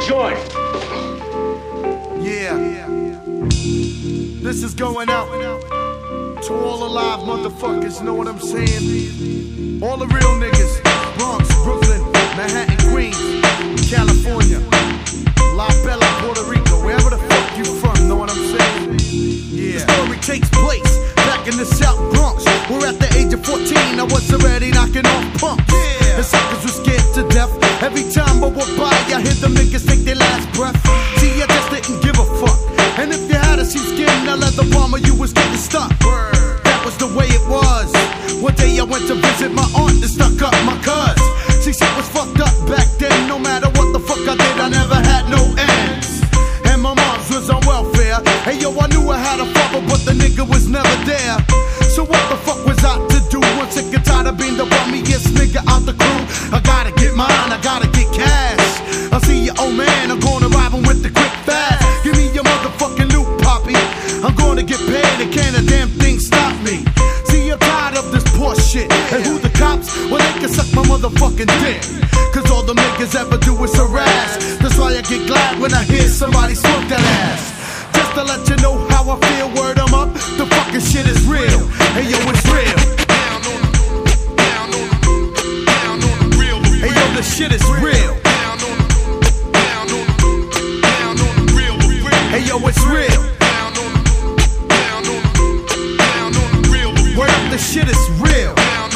joint. Yeah. This is going out to all the live motherfuckers, know what I'm saying? All the real niggas, Bronx, Brooklyn, Manhattan, Queens, California, La Bella, Puerto Rico, wherever the fuck you from, know what I'm saying? Yeah. The story takes place back in the South Bronx, where at the age of 14 I was already knocking off punks. The suckers were scared to death. Every time I walk by, I hear them niggas take their last breath. See, I just didn't give a fuck. And if you had a sheepskin, a leather bomber, you was getting stuck. That was the way it was. One day I went to visit my aunt and stuck up my cuz. See, shit was fucked up back then. No matter what the fuck I did, I never had no ends. And my mom's was on welfare. Hey yo, I knew I had a father, but the nigga was never there. So what the fuck was I to do? I'm sick and tired of being the bummiest nigga out the crew. I gotta get mine, I gotta get cash. I see you, old man, I'm gonna rob him with the quick fast. Give me your motherfucking loot, poppy. I'm gonna get paid, and can't a damn thing stop me. See, I'm tired of this poor shit. And who the cops? Well, they can suck my motherfucking dick. Cause all the niggas ever do is harass. That's why I get glad when I hear somebody smoke that ass. Just to let you know how I feel, word 'em up. The fucking shit is real. Hey yo, it's real. Hey yo, the shit is real. Hey yo, it's real. Word up, the shit is real.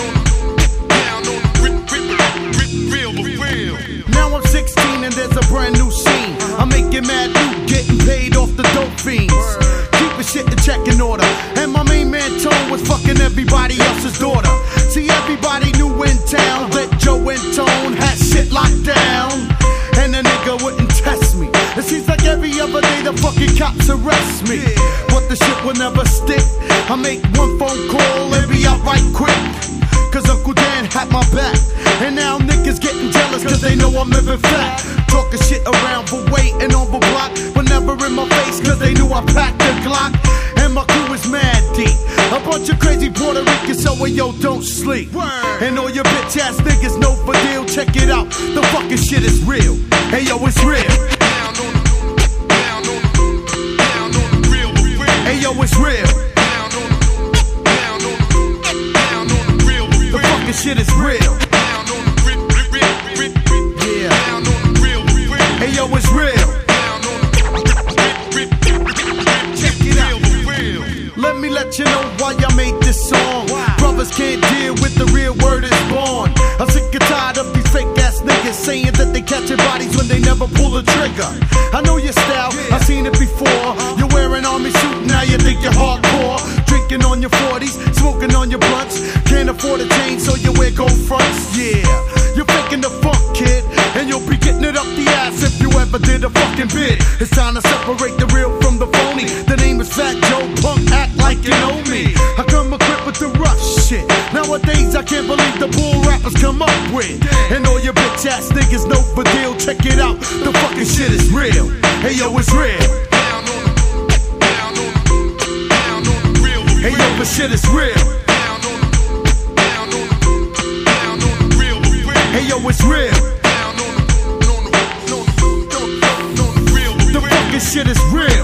Now I'm 16 and there's a brand new scene. I'm making mad loot, getting paid off the dope fiends. Keeping shit in check in order. And my main man Tone was fucking everybody else's daughter. See, everybody knew in town that Joe and Tone had shit locked down. And the nigga wouldn't test me. It seems like every other day the fucking cops arrest me. But the shit will never stick. I make one phone call and be out right quick. Cause Uncle Dan had my back. And now niggas getting jealous cause they know I'm living fat. Talking shit around for waiting on the block, but never in my face cause they knew I packed the Glock. And my crew is mad deep. A bunch of crazy Puerto Ricans, so yo, don't sleep. And all your bitch ass niggas know for deal, check it out. The fucking shit is real. Hey yo, it's real. Hey yo, it's real. The fucking shit is real. Yeah. Hey yo, it's real. Check it out. Let me let you know why I made this song. Brothers can't deal with the real word is born. I'm sick and tired of these fake ass niggas saying that they catching bodies when they never pull the trigger. I know your style, I've seen it before. You're wearing army suit, now you think you're hardcore. Drinking on your 40s, smoking on your blunts. Can't afford a chain, so you wear gold fronts. Yeah, you're faking the funk, kid, and you'll be getting it up the ass if you ever did a fucking bid. It's time to separate the real from the phony. The name is Fat Joe, punk, act like you know me. I come equipped with the rough shit. Nowadays I can't believe the bull rappers come up with. And all your bitch ass niggas know for deal, check it out. The fucking shit is real. Hey yo, it's real. Hey yo, the shit is real. Hey yo, it's real. The fucking shit is real.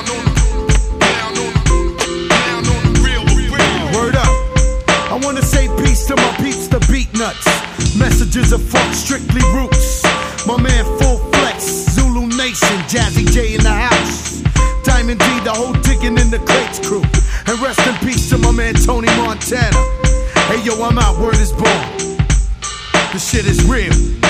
Word up. I wanna say peace to my peeps, the beat nuts. Messages of funk, strictly roots. My man Full Flex, Zulu Nation, Jazzy J in the house. Diamond D, the whole digging in the crates crew. And rest in peace to my man Tony Montana. Hey yo, I'm out, word is born. The shit is real.